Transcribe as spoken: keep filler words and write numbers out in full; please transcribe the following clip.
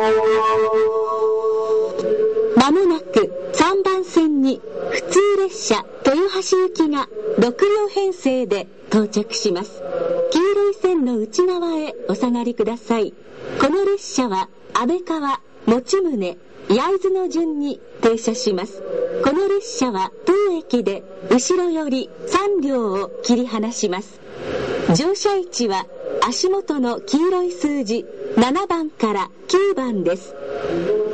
まもなくさんばん線に普通列車豊橋行きがろく両編成で到着します。黄色い線の内側へお下がりください。この列車は安倍川、用宗、焼津の順に停車します。この列車は当駅で後ろよりさん両を切り離します。乗車位置は足元の黄色い数字ななばんからきゅうばんです。